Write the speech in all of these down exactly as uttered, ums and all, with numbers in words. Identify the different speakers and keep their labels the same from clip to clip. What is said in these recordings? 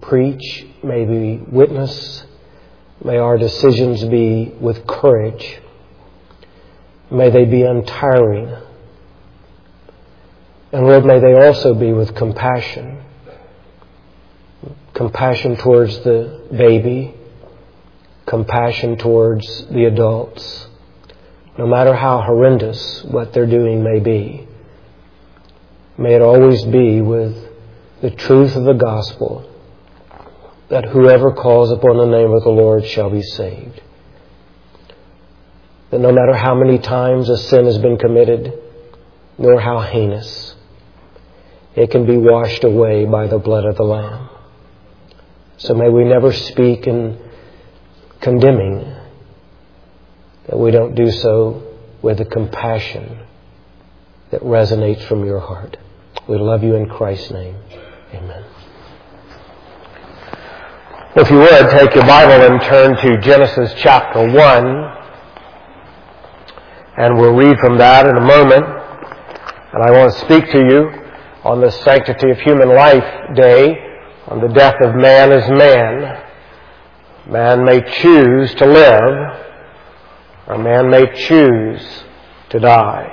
Speaker 1: preach, may we witness. May our decisions be with courage. May they be untiring. And Lord, may they also be with compassion. Compassion towards the baby. Compassion towards the adults. No matter how horrendous what they're doing may be, may it always be with the truth of the gospel, that whoever calls upon the name of the Lord shall be saved. That no matter how many times a sin has been committed, nor how heinous, it can be washed away by the blood of the Lamb. So may we never speak in condemning, that we don't do so with the compassion that resonates from your heart. We love you in Christ's name. Amen. If you would, take your Bible and turn to Genesis chapter one. And we'll read from that in a moment. And I want to speak to you on the Sanctity of Human Life Day, on the death of man as man. Man may choose to live, or man may choose to die.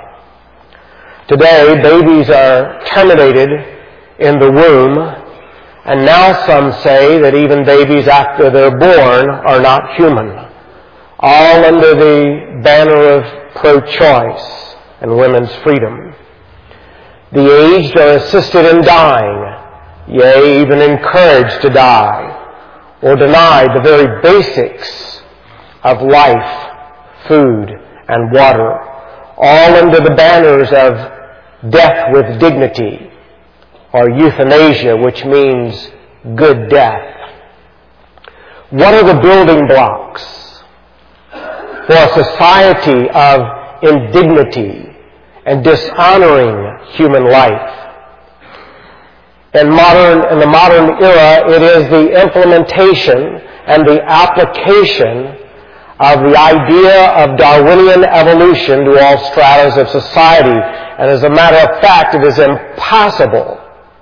Speaker 1: Today, babies are terminated in the womb, and now some say that even babies after they're born are not human, all under the banner of pro-choice and women's freedom. The aged are assisted in dying, yea, even encouraged to die, or denied the very basics of life, food, and water, all under the banners of death with dignity, or euthanasia, which means good death. What are the building blocks for a society of indignity and dishonoring human life? In modern, in the modern era, it is the implementation and the application of the idea of Darwinian evolution to all stratas of society. And as a matter of fact, it is impossible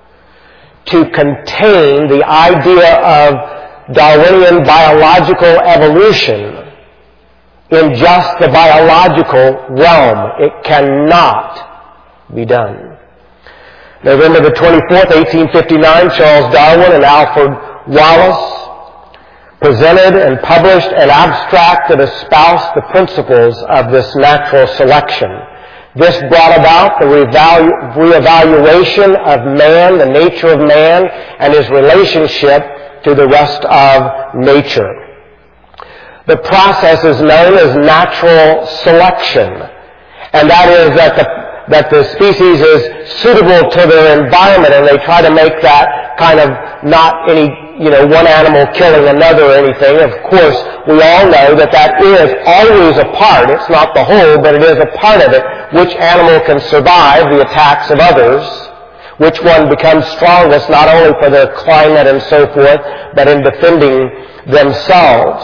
Speaker 1: to contain the idea of Darwinian biological evolution in just the biological realm. It cannot be done. November the twenty-fourth, eighteen fifty-nine, Charles Darwin and Alfred Wallace presented and published an abstract that espoused the principles of this natural selection. This brought about the reevaluation of man, the nature of man, and his relationship to the rest of nature. The process is known as natural selection, and that is that the that the species is suitable to their environment, and they try to make that kind of not any, you know, one animal killing another or anything. Of course, we all know that that is always a part. It's not the whole, but it is a part of it. Which animal can survive the attacks of others? Which one becomes strongest, not only for their climate and so forth, but in defending themselves?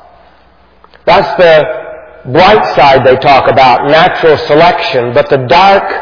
Speaker 1: That's the bright side they talk about, natural selection, but the dark,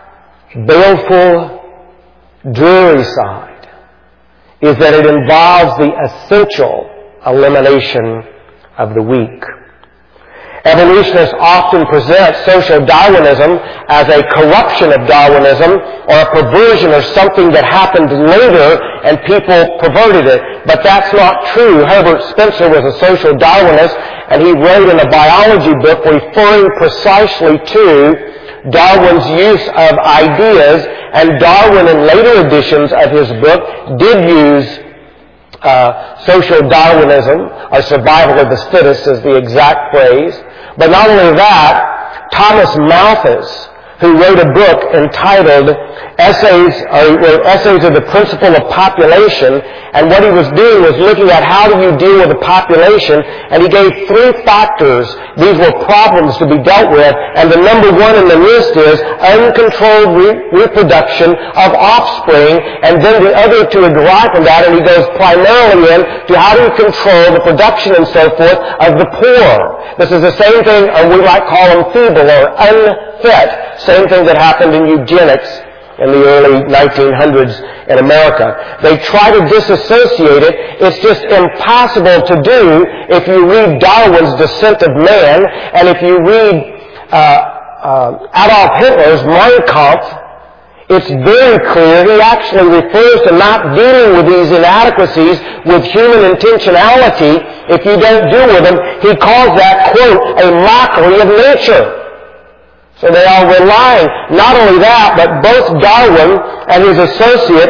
Speaker 1: baleful, dreary side is that it involves the essential elimination of the weak. Evolutionists often present social Darwinism as a corruption of Darwinism or a perversion or something that happened later and people perverted it. But that's not true. Herbert Spencer was a social Darwinist, and he wrote in a biology book referring precisely to Darwin's use of ideas, and Darwin in later editions of his book did use uh, social Darwinism, or survival of the fittest is the exact phrase. But not only that, Thomas Malthus, who wrote a book entitled Essays, or Essays of the Principle of Population, and what he was doing was looking at how do you deal with the population, and he gave three factors. These were problems to be dealt with, and the number one in the list is uncontrolled re- reproduction of offspring, and then the other two are derived from that, and he goes primarily in to how do you control the production and so forth of the poor. This is the same thing, or we might call them feeble or unfit, same thing that happened in eugenics in the early nineteen hundreds in America. They try to disassociate it. It's just impossible to do if you read Darwin's Descent of Man, and if you read uh, uh, Adolf Hitler's Mein Kampf. It's very clear he actually refers to not dealing with these inadequacies with human intentionality. If you don't deal with them, he calls that, quote, a mockery of nature. So they are relying, not only that, but both Darwin and his associate,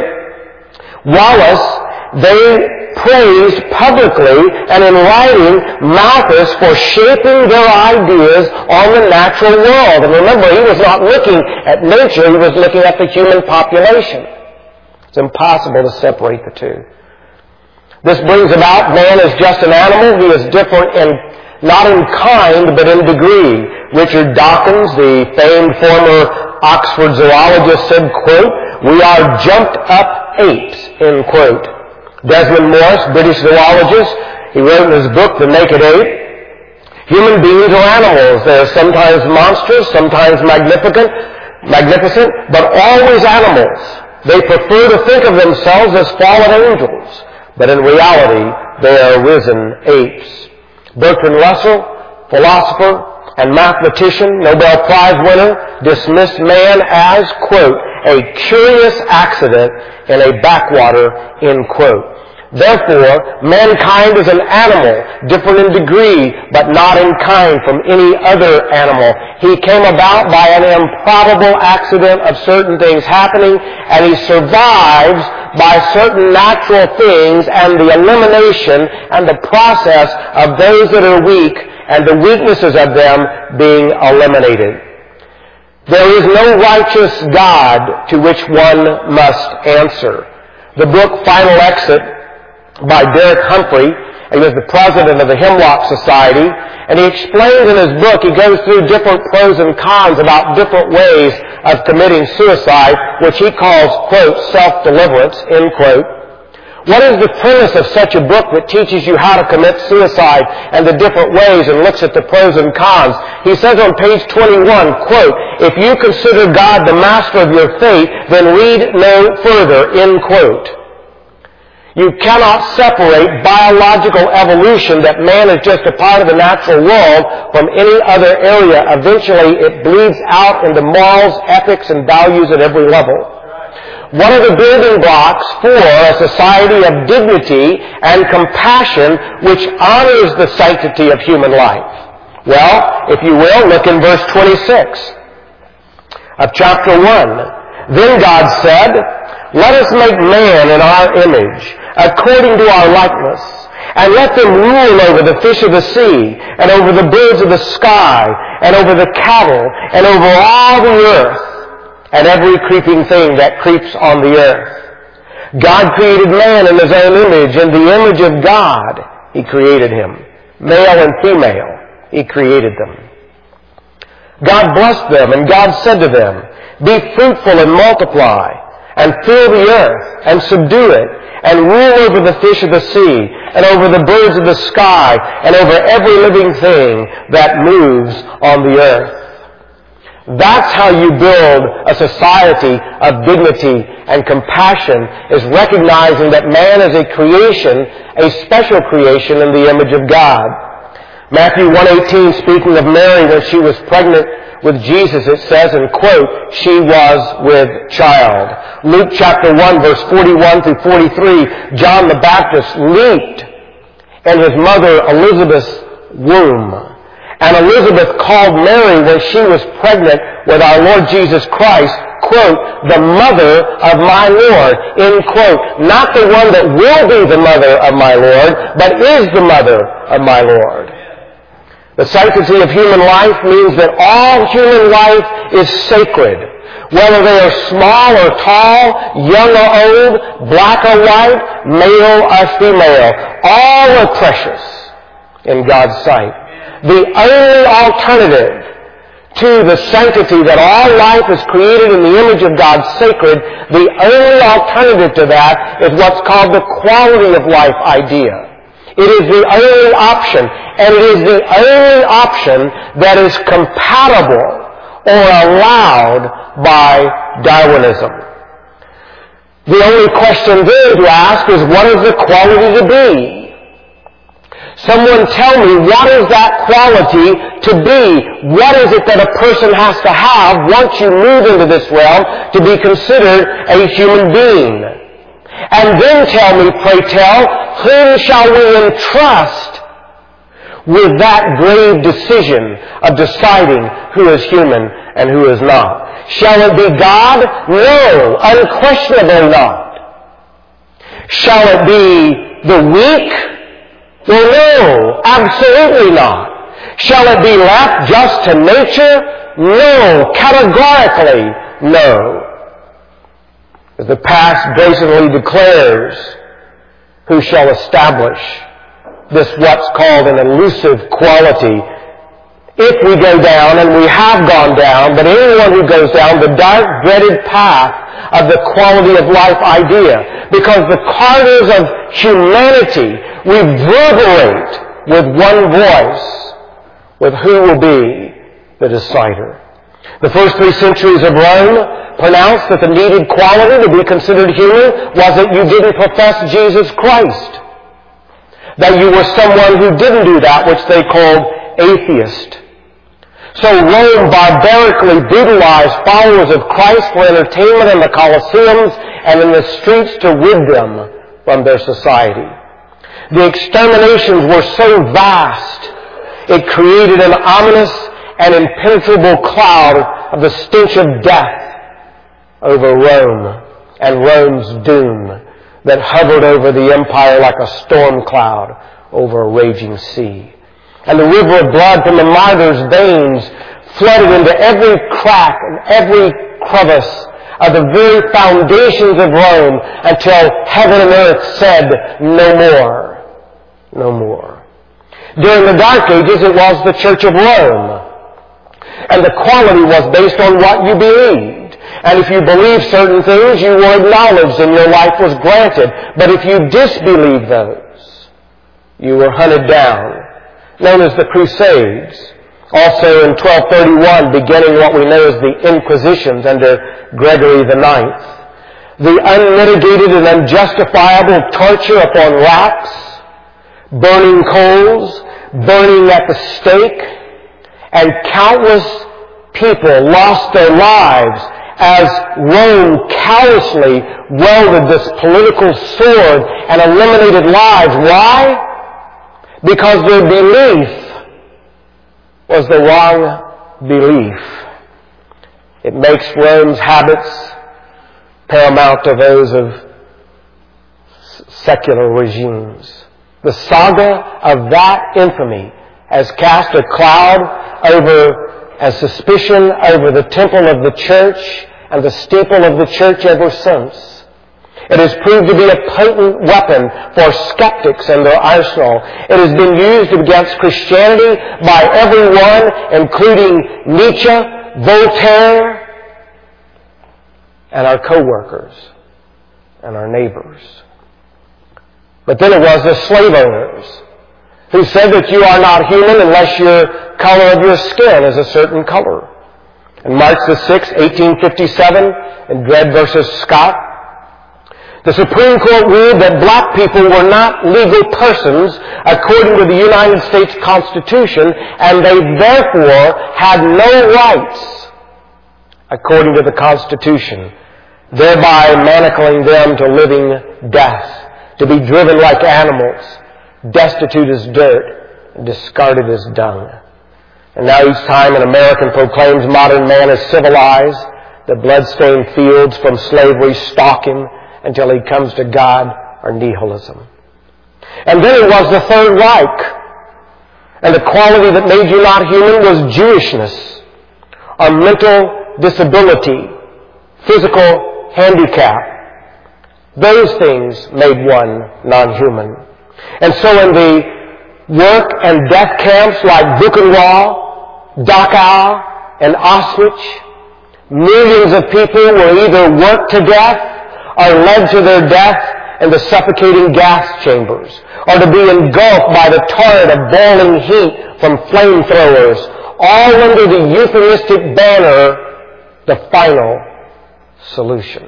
Speaker 1: Wallace, they praised publicly and in writing Malthus for shaping their ideas on the natural world. And remember, he was not looking at nature, he was looking at the human population. It's impossible to separate the two. This brings about man is just an animal. He is different in, not in kind, but in degree. Richard Dawkins, the famed former Oxford zoologist, said, quote, "We are jumped up apes," end quote. Desmond Morris, British zoologist, he wrote in his book, The Naked Ape, human beings are animals. They're sometimes monstrous, sometimes magnificent, magnificent, but always animals. They prefer to think of themselves as fallen angels, but in reality, they are risen apes. Bertrand Russell, philosopher and mathematician, Nobel Prize winner, dismissed man as, quote, a curious accident in a backwater, end quote. Therefore, mankind is an animal, different in degree, but not in kind from any other animal. He came about by an improbable accident of certain things happening, and he survives by certain natural things and the elimination and the process of those that are weak and the weaknesses of them being eliminated. There is no righteous God to which one must answer. The book Final Exit by Derek Humphrey, he was the president of the Hemlock Society, and he explains in his book, he goes through different pros and cons about different ways of committing suicide, which he calls, quote, self-deliverance, end quote. What is the premise of such a book that teaches you how to commit suicide and the different ways and looks at the pros and cons? He says on page twenty-one, quote, "If you consider God the master of your fate, then read no further," end quote. You cannot separate biological evolution, that man is just a part of the natural world, from any other area. Eventually, it bleeds out into morals, ethics, and values at every level. One of the building blocks for a society of dignity and compassion which honors the sanctity of human life. Well, if you will, look in verse twenty-six of chapter one. Then God said, "Let us make man in our image, according to our likeness, and let them rule over the fish of the sea, and over the birds of the sky, and over the cattle, and over all the earth, and every creeping thing that creeps on the earth." God created man in his own image. In the image of God, he created him. Male and female, he created them. God blessed them, and God said to them, "Be fruitful and multiply, and fill the earth, and subdue it, and rule over the fish of the sea, and over the birds of the sky, and over every living thing that moves on the earth." That's how you build a society of dignity and compassion, is recognizing that man is a creation, a special creation in the image of God. Matthew one eighteen, speaking of Mary when she was pregnant with Jesus, it says, and quote, "She was with child." Luke chapter one, verse forty-one through forty-three, John the Baptist leaped in his mother Elizabeth's womb. And Elizabeth called Mary when she was pregnant with our Lord Jesus Christ, quote, "the mother of my Lord," end quote. Not the one that will be the mother of my Lord, but is the mother of my Lord. The sanctity of human life means that all human life is sacred. Whether they are small or tall, young or old, black or white, male or female, all are precious in God's sight. The only alternative to the sanctity that all life is created in the image of God sacred, the only alternative to that is what's called the quality of life idea. It is the only option, and it is the only option that is compatible or allowed by Darwinism. The only question then to ask is, what is the quality to be? Someone tell me, what is that quality to be? What is it that a person has to have once you move into this realm to be considered a human being? And then tell me, pray tell, whom shall we entrust with that grave decision of deciding who is human and who is not? Shall it be God? No, unquestionably not. Shall it be the weak? Well, no, absolutely not. Shall it be left just to nature? No, categorically no. As the past blatantly declares, who shall establish this what's called an elusive quality? If we go down, and we have gone down, but anyone who goes down the dark, dreaded path of the quality of life idea, because the cardinals of humanity reverberate with one voice with who will be the decider. The first three centuries of Rome pronounced that the needed quality to be considered human was that you didn't profess Jesus Christ, that you were someone who didn't do that, which they called atheist. So Rome barbarically brutalized followers of Christ for entertainment in the Colosseums and in the streets to rid them from their society. The exterminations were so vast, it created an ominous and impenetrable cloud of the stench of death over Rome and Rome's doom that hovered over the empire like a storm cloud over a raging sea. And the river of blood from the martyrs' veins flooded into every crack and every crevice of the very foundations of Rome until heaven and earth said, no more, no more. During the Dark Ages, it was the Church of Rome. And the quality was based on what you believed. And if you believed certain things, you were acknowledged and your life was granted. But if you disbelieved those, you were hunted down, known as the Crusades. Also in twelve thirty-one, beginning what we know as the Inquisitions under Gregory the Ninth. The unmitigated and unjustifiable torture upon racks, burning coals, burning at the stake, and countless people lost their lives as Rome callously wielded this political sword and eliminated lives. Why? Because their belief was the wrong belief. It makes Rome's habits paramount to those of secular regimes. The saga of that infamy has cast a cloud over, as suspicion over the temple of the church and the steeple of the church ever since. It has proved to be a potent weapon for skeptics and their arsenal. It has been used against Christianity by everyone, including Nietzsche, Voltaire, and our co-workers and our neighbors. But then it was the slave owners who said that you are not human unless your color of your skin is a certain color. In March the sixth, eighteen fifty-seven, in Dred versus Scott, the Supreme Court ruled that black people were not legal persons according to the United States Constitution, and they therefore had no rights according to the Constitution, thereby manacling them to living death, to be driven like animals, destitute as dirt, and discarded as dung. And now each time an American proclaims modern man as civilized, the blood-stained fields from slavery stalk him until he comes to God or nihilism. And then it was the Third Reich. And the quality that made you not human was Jewishness, or mental disability, physical handicap. Those things made one non-human. And so in the work and death camps like Buchenwald, Dachau, and Auschwitz, millions of people were either worked to death or led to their death in the suffocating gas chambers, or to be engulfed by the torrent of boiling heat from flamethrowers, all under the euphemistic banner, the final solution.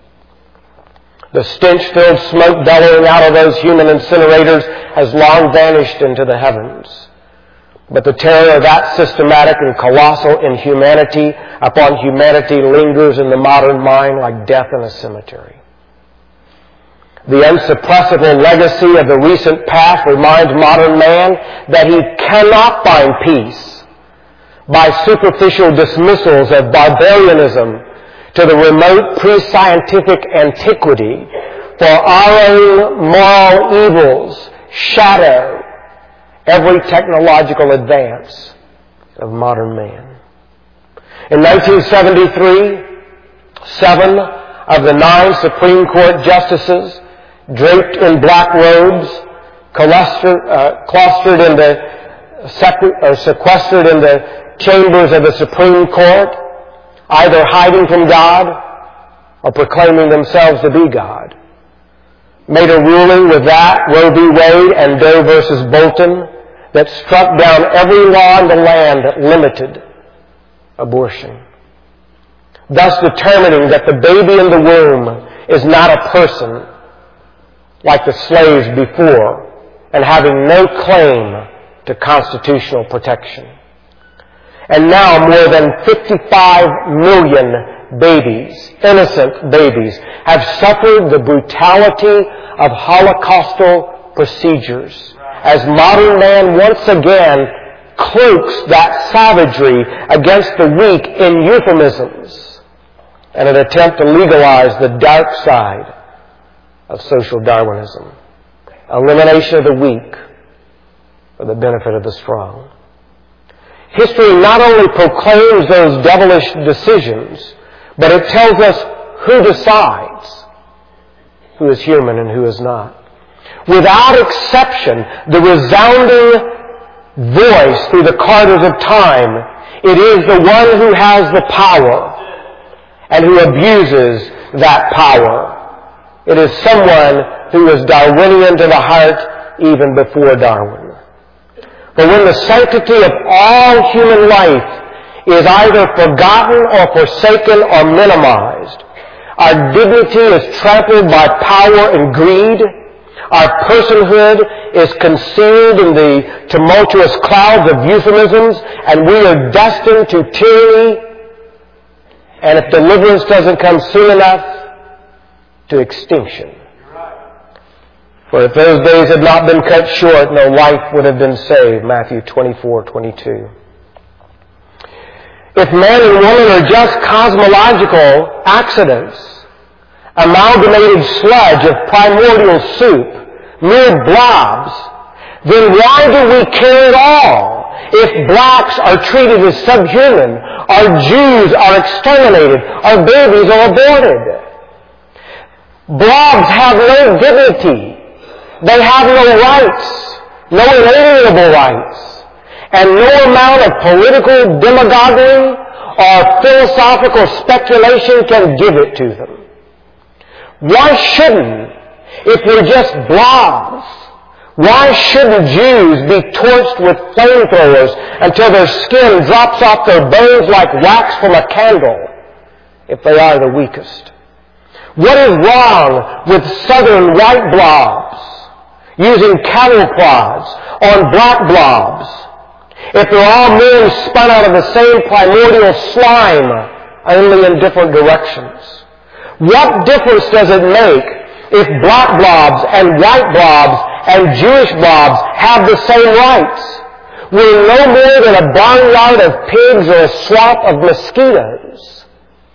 Speaker 1: The stench-filled smoke bellowing out of those human incinerators has long vanished into the heavens. But the terror of that systematic and colossal inhumanity upon humanity lingers in the modern mind like death in a cemetery. The unsuppressible legacy of the recent past reminds modern man that he cannot find peace by superficial dismissals of barbarianism to the remote pre-scientific antiquity, for our own moral evils shadow every technological advance of modern man. In nineteen seventy-three, seven of the nine Supreme Court justices, draped in black robes, clustered, uh, clustered in the sequ- or sequestered in the chambers of the Supreme Court, either hiding from God or proclaiming themselves to be God, made a ruling with that, Roe v. Wade and Doe versus Bolton, that struck down every law in the land that limited abortion, thus determining that the baby in the womb is not a person like the slaves before and having no claim to constitutional protection. And now more than fifty-five million babies, innocent babies, have suffered the brutality of Holocaustal procedures, as modern man once again cloaks that savagery against the weak in euphemisms and an attempt to legalize the dark side of social Darwinism. Elimination of the weak for the benefit of the strong. History not only proclaims those devilish decisions, but it tells us who decides who is human and who is not. Without exception, the resounding voice through the corridors of time, it is the one who has the power and who abuses that power. It is someone who is Darwinian to the heart even before Darwin. For when the sanctity of all human life is either forgotten or forsaken or minimized, our dignity is trampled by power and greed, our personhood is concealed in the tumultuous clouds of euphemisms, and we are destined to tyranny, and if deliverance doesn't come soon enough, to extinction. For if those days had not been cut short, no life would have been saved. Matthew twenty-four twenty-two. If man and woman are just cosmological accidents, amalgamated sludge of primordial soup, mere blobs, then why do we care at all if blacks are treated as subhuman, our Jews are exterminated, our babies are aborted? Blobs have no dignity. They have no rights, no inalienable rights, and no amount of political demagoguery or philosophical speculation can give it to them. Why shouldn't, if we're just blobs, why shouldn't Jews be torched with flamethrowers until their skin drops off their bones like wax from a candle, if they are the weakest? What is wrong with southern white blobs using cattle prods on black blobs, if they're all men spun out of the same primordial slime, only in different directions? What difference does it make if black blobs and white blobs and Jewish blobs have the same rights? We're no more than a barnyard of pigs or a swamp of mosquitoes.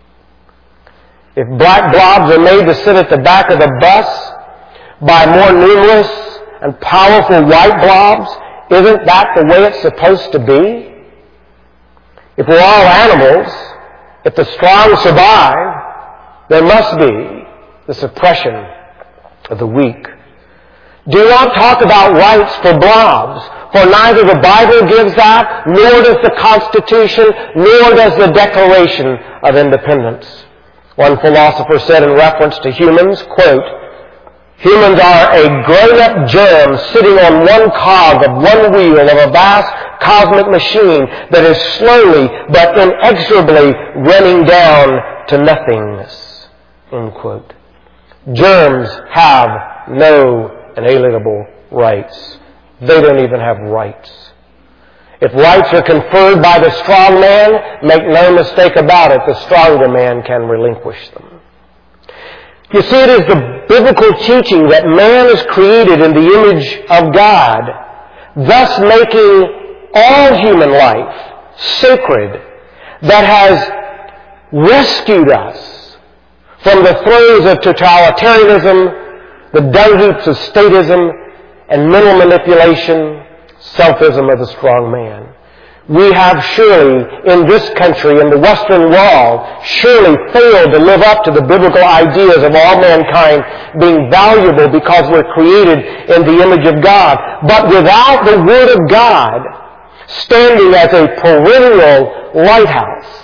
Speaker 1: If black blobs are made to sit at the back of the bus by more numerous and powerful white blobs, isn't that the way it's supposed to be? If we're all animals, if the strong survive, there must be the suppression of the weak. Do not talk about rights for blobs, for neither the Bible gives that, nor does the Constitution, nor does the Declaration of Independence. One philosopher said in reference to humans, quote, "Humans are a grown-up germ sitting on one cog of one wheel of a vast cosmic machine that is slowly but inexorably running down to nothingness. End quote. Germs have no inalienable rights. They don't even have rights. If rights are conferred by the strong man, make no mistake about it, the stronger man can relinquish them. You see, it is the biblical teaching that man is created in the image of God, thus making all human life sacred, that has rescued us from the throes of totalitarianism, the dung heaps of statism, and mental manipulation, selfism of the strong man. We have surely, in this country, in the Western world, surely failed to live up to the biblical ideas of all mankind being valuable because we're created in the image of God. But without the Word of God standing as a perennial lighthouse,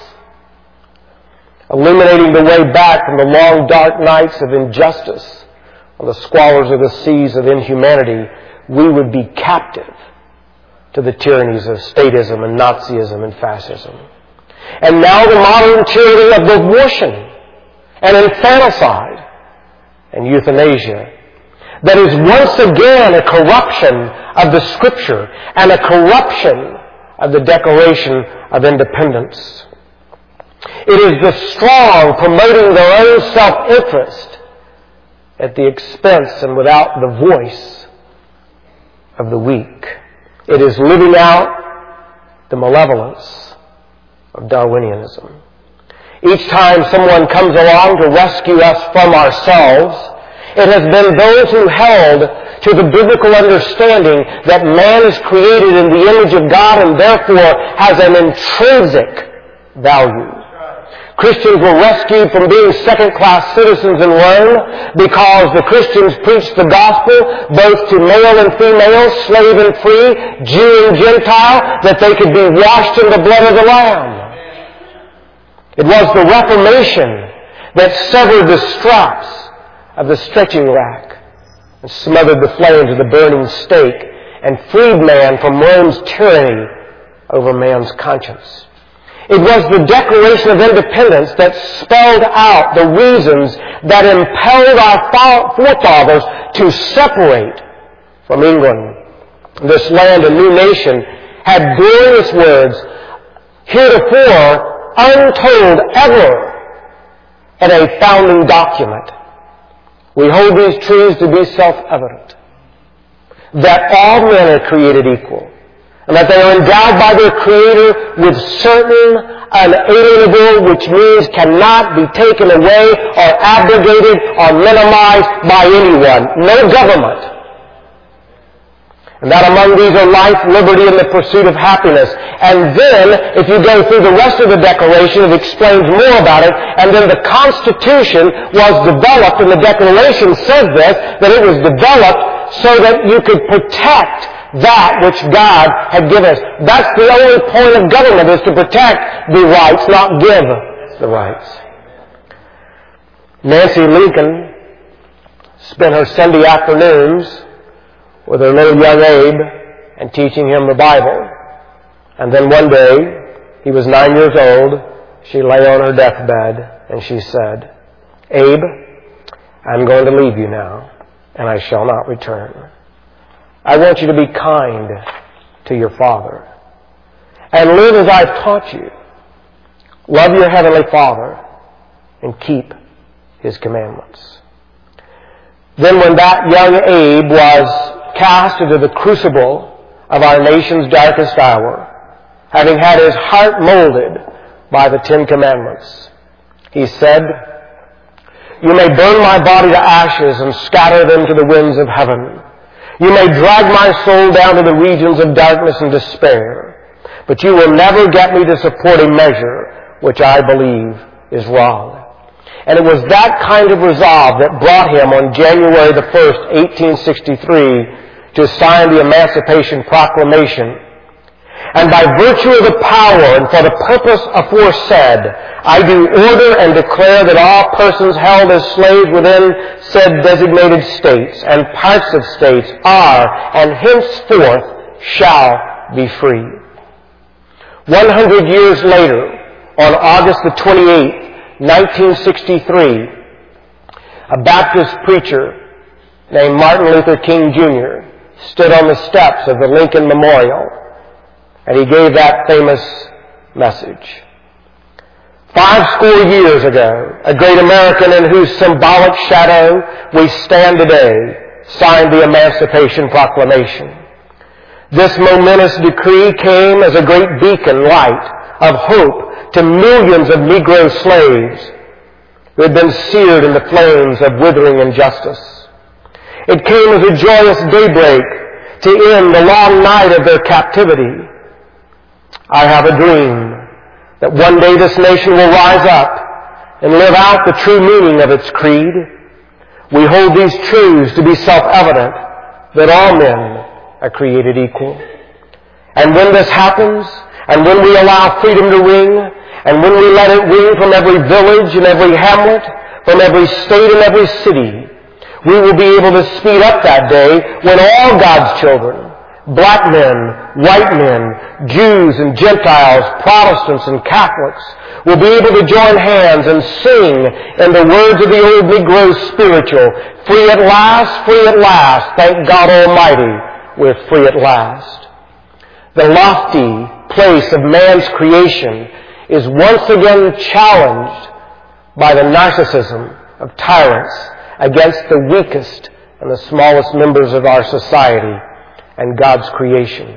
Speaker 1: illuminating the way back from the long dark nights of injustice on the squalors of the seas of inhumanity, we would be captive to the tyrannies of statism and Nazism and fascism. And now the modern tyranny of abortion and infanticide and euthanasia, that is once again a corruption of the Scripture and a corruption of the Declaration of Independence. It is the strong promoting their own self-interest at the expense and without the voice of the weak. It is living out the malevolence of Darwinianism. Each time someone comes along to rescue us from ourselves, it has been those who held to the biblical understanding that man is created in the image of God and therefore has an intrinsic value. Christians were rescued from being second-class citizens in Rome because the Christians preached the gospel both to male and female, slave and free, Jew and Gentile, that they could be washed in the blood of the Lamb. It was the Reformation that severed the straps of the stretching rack and smothered the flames of the burning stake and freed man from Rome's tyranny over man's conscience. It was the Declaration of Independence that spelled out the reasons that impelled our forefathers to separate from England. This land, a new nation, had glorious words, heretofore untold ever in a founding document. We hold these truths to be self-evident, that all men are created equal, and that they are endowed by their Creator with certain unalienable, which means cannot be taken away or abrogated or minimized by anyone. No government. And that among these are life, liberty, and the pursuit of happiness. And then, if you go through the rest of the Declaration, it explains more about it. And then the Constitution was developed, and the Declaration says this, that it was developed so that you could protect that which God had given us. That's the only point of government, is to protect the rights, not give the rights. Nancy Lincoln spent her Sunday afternoons with her little young Abe and teaching him the Bible. And then one day, he was nine years old, she lay on her deathbed and she said, "Abe, I'm going to leave you now, and I shall not return. I want you to be kind to your Father and live as I've taught you. Love your Heavenly Father and keep His commandments." Then when that young Abe was cast into the crucible of our nation's darkest hour, having had his heart molded by the Ten Commandments, he said, "You may burn my body to ashes and scatter them to the winds of heaven. You may drag my soul down to the regions of darkness and despair, but you will never get me to support a measure which I believe is wrong." And it was that kind of resolve that brought him on January the first, eighteen sixty-three, to sign the Emancipation Proclamation. "And by virtue of the power and for the purpose aforesaid, I do order and declare that all persons held as slaves within said designated states and parts of states are and henceforth shall be free." One hundred years later, on August the twenty-eighth, nineteen sixty-three, a Baptist preacher named Martin Luther King Junior stood on the steps of the Lincoln Memorial, and he gave that famous message. Five score years ago, a great American in whose symbolic shadow we stand today signed the Emancipation Proclamation. This momentous decree came as a great beacon light of hope to millions of Negro slaves who had been seared in the flames of withering injustice. It came as a joyous daybreak to end the long night of their captivity. I have a dream that one day this nation will rise up and live out the true meaning of its creed. We hold these truths to be self-evident, that all men are created equal. And when this happens, and when we allow freedom to ring, and when we let it ring from every village and every hamlet, from every state and every city, we will be able to speed up that day when all God's children, black men, white men, Jews and Gentiles, Protestants and Catholics, will be able to join hands and sing in the words of the old Negro spiritual, free at last, free at last, thank God Almighty, we're free at last. The lofty place of man's creation is once again challenged by the narcissism of tyrants against the weakest and the smallest members of our society and God's creation.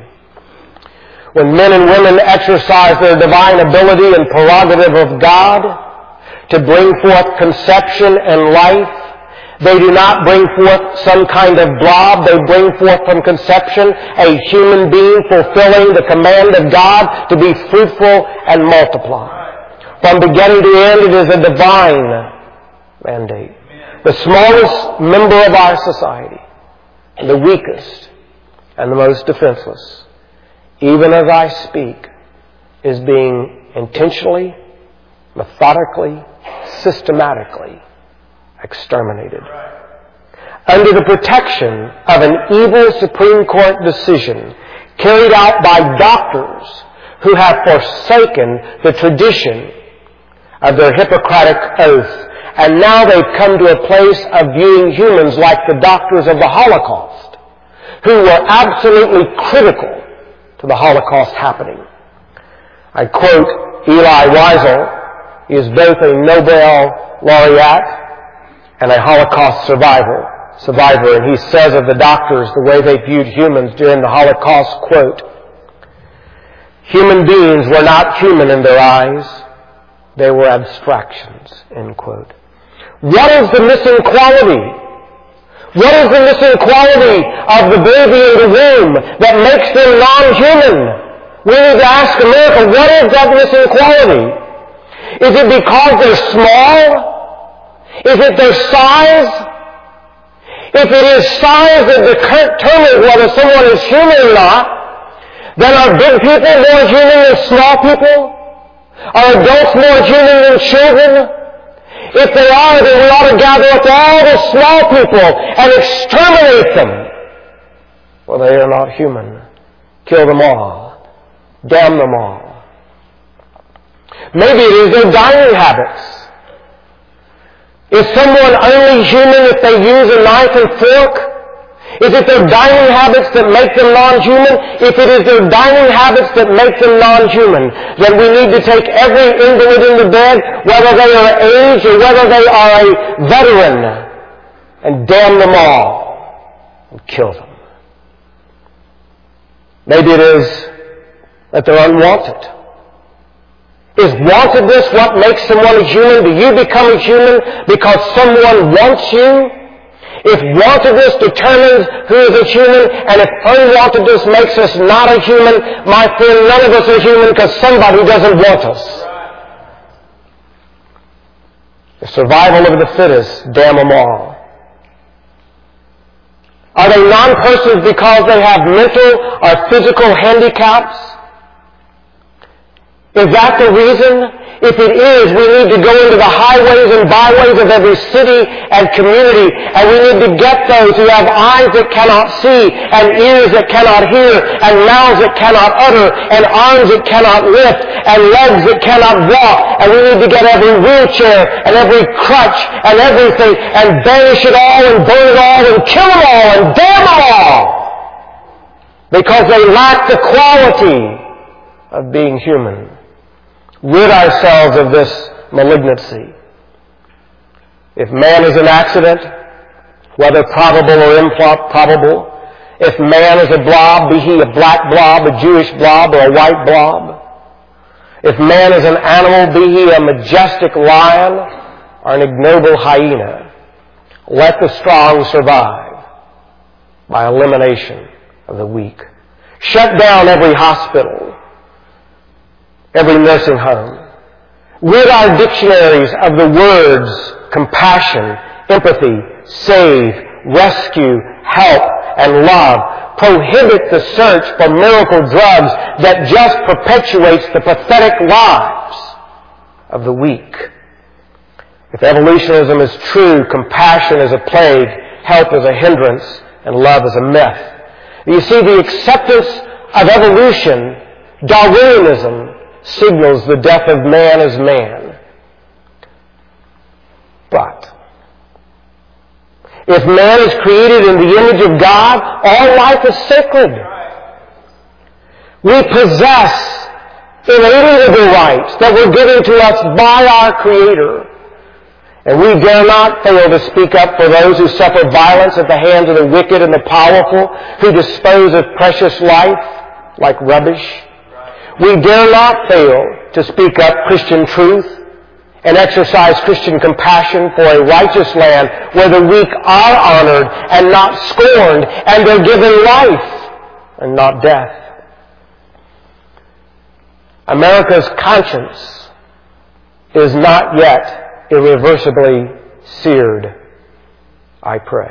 Speaker 1: When men and women exercise their divine ability and prerogative of God to bring forth conception and life, they do not bring forth some kind of blob. They bring forth from conception a human being fulfilling the command of God to be fruitful and multiply. From beginning to end, it is a divine mandate. The smallest member of our society, the weakest and the most defenseless, even as I speak, is being intentionally, methodically, systematically exterminated. Under the protection of an evil Supreme Court decision carried out by doctors who have forsaken the tradition of their Hippocratic oath, and now they've come to a place of viewing humans like the doctors of the Holocaust, who were absolutely critical to the Holocaust happening. I quote Elie Wiesel. He is both a Nobel laureate and a Holocaust survivor, survivor, and he says of the doctors the way they viewed humans during the Holocaust, quote, "Human beings were not human in their eyes. They were abstractions," end quote. What is the missing quality? What is the missing quality of the baby in the womb that makes them non-human? We need to ask America, what is that missing quality? Is it because they're small? Is it their size? If it is size that determines whether someone is human or not, then are big people more human than small people? Are adults more human than children? If they are, then we ought to gather up all the small people and exterminate them. Well, they are not human. Kill them all. Damn them all. Maybe it is their dining habits. Is someone only human if they use a knife and fork? Is it their dining habits that make them non-human? If it is their dining habits that make them non-human, then we need to take every invalid in the bed, whether they are aged or whether they are a veteran, and damn them all and kill them. Maybe it is that they're unwanted. Is wantedness what makes someone a human? Do you become a human because someone wants you? If wantedness determines who is a human, and if unwantedness makes us not a human, my friend, none of us are human because somebody doesn't want us. The survival of the fittest, damn them all. Are they non-persons because they have mental or physical handicaps? Is that the reason? If it is, we need to go into the highways and byways of every city and community, and we need to get those who have eyes that cannot see, and ears that cannot hear, and mouths that cannot utter, and arms that cannot lift, and legs that cannot walk, and we need to get every wheelchair, and every crutch, and everything, and banish it all, and burn it all, and kill them all, and damn them all! Because they lack the quality of being human. Rid ourselves of this malignancy. If man is an accident, whether probable or improbable, if man is a blob, be he a black blob, a Jewish blob, or a white blob, if man is an animal, be he a majestic lion or an ignoble hyena, let the strong survive by elimination of the weak. Shut down every hospital, every nursing home. Rid our dictionaries of the words compassion, empathy, save, rescue, help, and love. Prohibit the search for miracle drugs that just perpetuates the pathetic lives of the weak. If evolutionism is true, compassion is a plague, help is a hindrance, and love is a myth. You see, the acceptance of evolution, Darwinism, signals the death of man as man. But if man is created in the image of God, all life is sacred. We possess inalienable rights that were given to us by our Creator. And we dare not fail to speak up for those who suffer violence at the hands of the wicked and the powerful, who dispose of precious life like rubbish. We dare not fail to speak up Christian truth and exercise Christian compassion for a righteous land where the weak are honored and not scorned, and they're given life and not death. America's conscience is not yet irreversibly seared, I pray.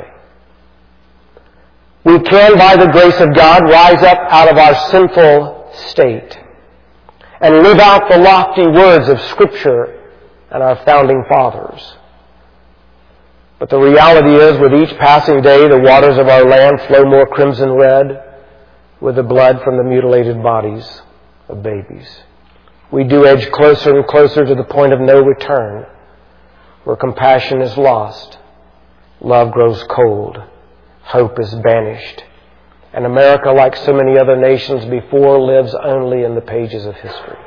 Speaker 1: We can, by the grace of God, rise up out of our sinful state and live out the lofty words of Scripture and our founding fathers. But the reality is, with each passing day, the waters of our land flow more crimson red with the blood from the mutilated bodies of babies. We do edge closer and closer to the point of no return, where compassion is lost, love grows cold, hope is banished, and America, like so many other nations before, lives only in the pages of history.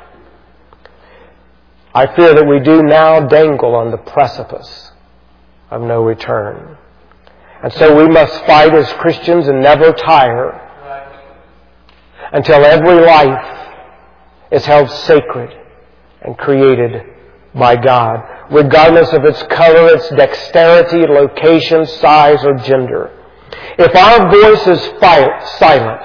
Speaker 1: I fear that we do now dangle on the precipice of no return. And so we must fight as Christians and never tire until every life is held sacred and created by God, regardless of its color, its dexterity, location, size, or gender. If our voice is silent,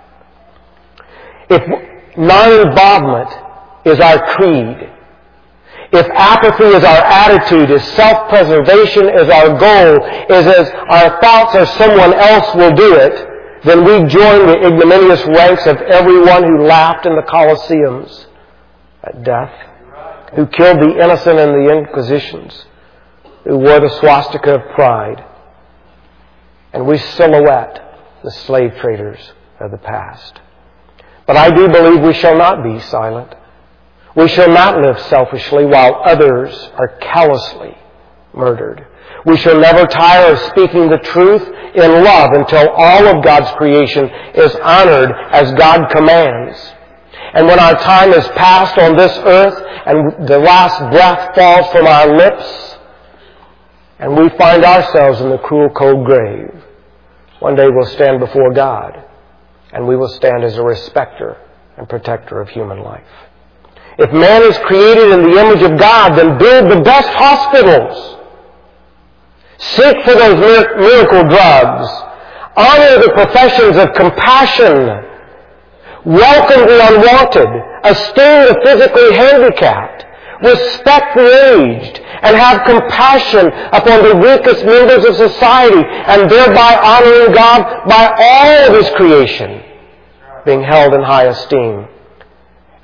Speaker 1: if non-involvement is our creed, if apathy is our attitude, if self-preservation is our goal, is as our thoughts or someone else will do it, then we join the ignominious ranks of everyone who laughed in the Colosseums at death, who killed the innocent in the Inquisitions, who wore the swastika of pride. And we silhouette the slave traders of the past. But I do believe we shall not be silent. We shall not live selfishly while others are callously murdered. We shall never tire of speaking the truth in love until all of God's creation is honored as God commands. And when our time is past on this earth and the last breath falls from our lips and we find ourselves in the cruel, cold grave, one day we'll stand before God and we will stand as a respecter and protector of human life. If man is created in the image of God, then build the best hospitals. Seek for those miracle drugs. Honor the professions of compassion. Welcome the unwanted. Esteem the physically handicapped. Respect the aged. And have compassion upon the weakest members of society, and thereby honoring God by all of His creation, being held in high esteem.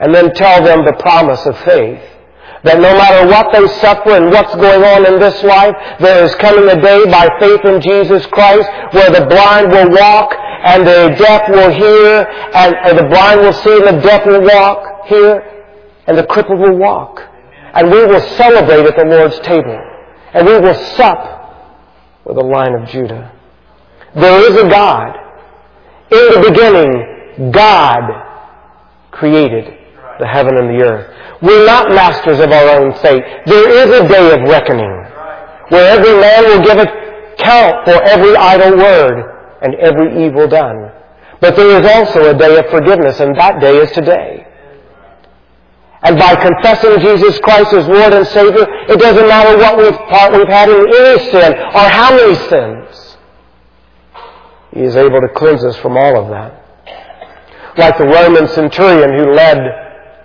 Speaker 1: and then tell them the promise of faith. That no matter what they suffer and what's going on in this life, there is coming a day by faith in Jesus Christ where the blind will walk and the deaf will hear, and, and the blind will see and the deaf will walk, hear, and the crippled will walk. And we will celebrate at the Lord's table. And we will sup with the Lion of Judah. There is a God. In the beginning, God created the heaven and the earth. We're not masters of our own fate. There is a day of reckoning where every man will give account for every idle word and every evil done. But there is also a day of forgiveness, and that day is today. And by confessing Jesus Christ as Lord and Savior, it doesn't matter what we've, part we've had in any sin or how many sins. He is able to cleanse us from all of that. Like the Roman centurion who led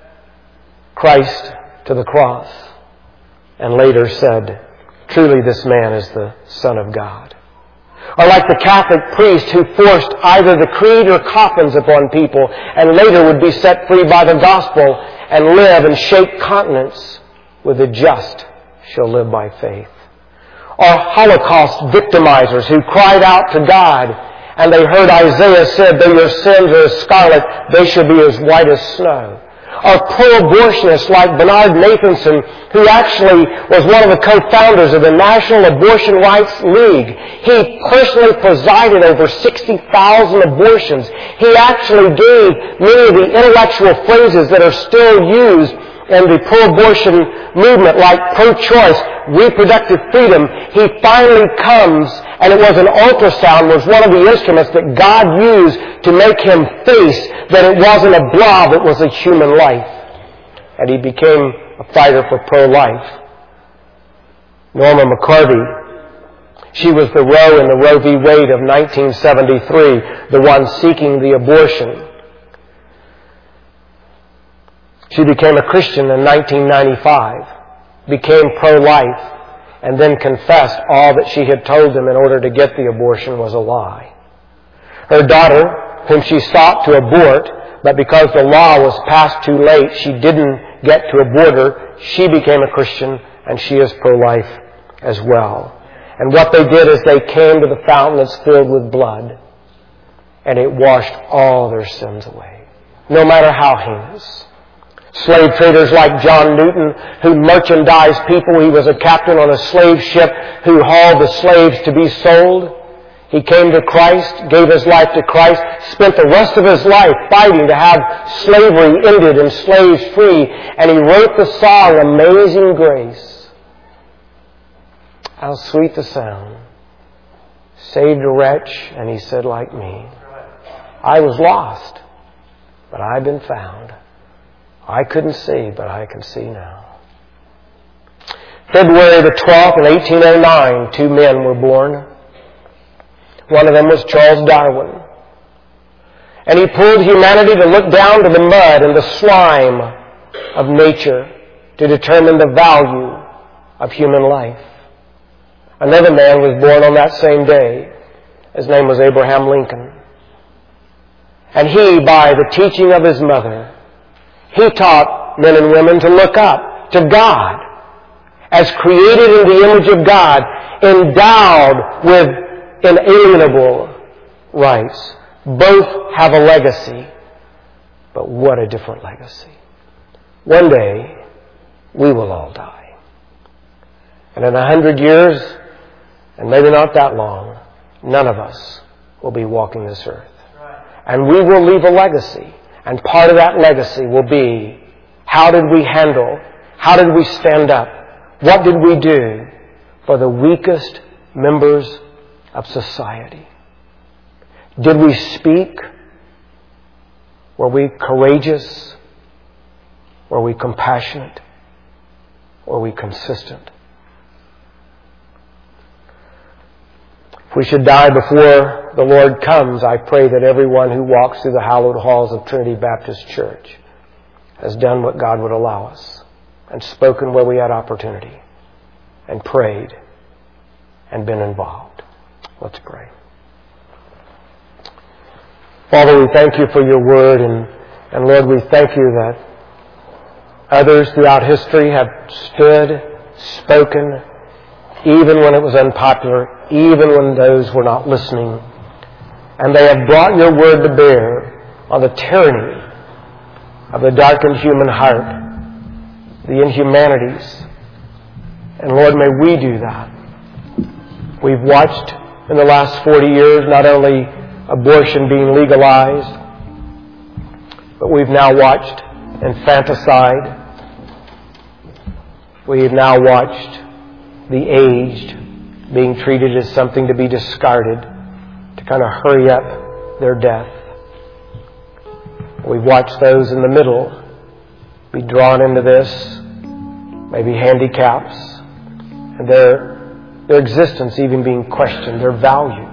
Speaker 1: Christ to the cross and later said, "Truly this man is the Son of God." Or like the Catholic priest who forced either the creed or coffins upon people and later would be set free by the gospel and live and shake continents with the just shall live by faith. Or Holocaust victimizers who cried out to God and they heard Isaiah said, "Though your sins are as scarlet, they shall be as white as snow." Or pro-abortionists like Bernard Nathanson, who actually was one of the co-founders of the National Abortion Rights League. He personally presided over sixty thousand abortions. He actually gave many of the intellectual phrases that are still used in the pro-abortion movement, like pro-choice, reproductive freedom. He finally comes, and it was an ultrasound was one of the instruments that God used to make him face that it wasn't a blob, it was a human life. And he became a fighter for pro-life. Norma McCarty, she was the Roe in the Roe v. Wade of nineteen seventy-three, the one seeking the abortion. She became a Christian in nineteen ninety-five, became pro-life, and then confessed all that she had told them in order to get the abortion was a lie. Her daughter, whom she sought to abort, but because the law was passed too late, she didn't get to abort her. She became a Christian, and she is pro-life as well. And what they did is they came to the fountain that's filled with blood, and it washed all their sins away, no matter how heinous. Slave traders like John Newton, who merchandised people. He was a captain on a slave ship who hauled the slaves to be sold. He came to Christ, gave his life to Christ, spent the rest of his life fighting to have slavery ended and slaves free. And he wrote the song, "Amazing Grace." How sweet the sound. Saved a wretch, and he said, like me, I was lost, but I've been found. I couldn't see, but I can see now. February the twelfth in eighteen oh nine, two men were born. One of them was Charles Darwin. And he pulled humanity to look down to the mud and the slime of nature to determine the value of human life. Another man was born on that same day. His name was Abraham Lincoln. And he, by the teaching of his mother, he taught men and women to look up to God as created in the image of God, endowed with inalienable rights. Both have a legacy, but what a different legacy. One day, we will all die. And in a hundred years, and maybe not that long, none of us will be walking this earth. And we will leave a legacy. And part of that legacy will be, how did we handle, how did we stand up, what did we do for the weakest members of society? Did we speak? Were we courageous? Were we compassionate? Were we consistent? If we should die before the Lord comes, I pray that everyone who walks through the hallowed halls of Trinity Baptist Church has done what God would allow us, and spoken where we had opportunity, and prayed, and been involved. Let's pray. Father, we thank you for your word, and, and Lord, we thank you that Others throughout history have stood, spoken, even when it was unpopular, even when those were not listening. And they have brought your word to bear on the tyranny of the darkened human heart, the inhumanities. And Lord, may we do that. We've watched in the last forty years not only abortion being legalized, but we've now watched infanticide. We've now watched the aged being treated as something to be discarded, to kind of hurry up their death. We've watched those in the middle be drawn into this, maybe handicaps, and their, their existence even being questioned, their value.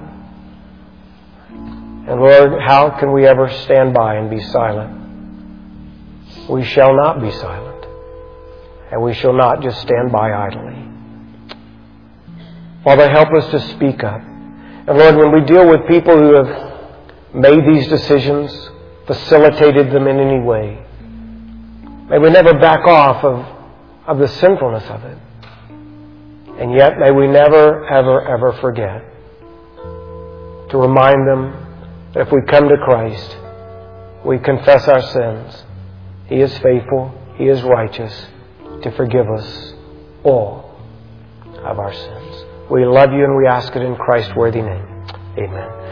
Speaker 1: And Lord, how can we ever stand by and be silent? We shall not be silent, and we shall not just stand by idly. Father, help us to speak up. And Lord, when we deal with people who have made these decisions, facilitated them in any way, may we never back off of, of the sinfulness of it. And yet may we never, ever, ever forget to remind them that if we come to Christ, we confess our sins. He is faithful, He is righteous to forgive us all of our sins. We love you and we ask it in Christ's worthy name. Amen.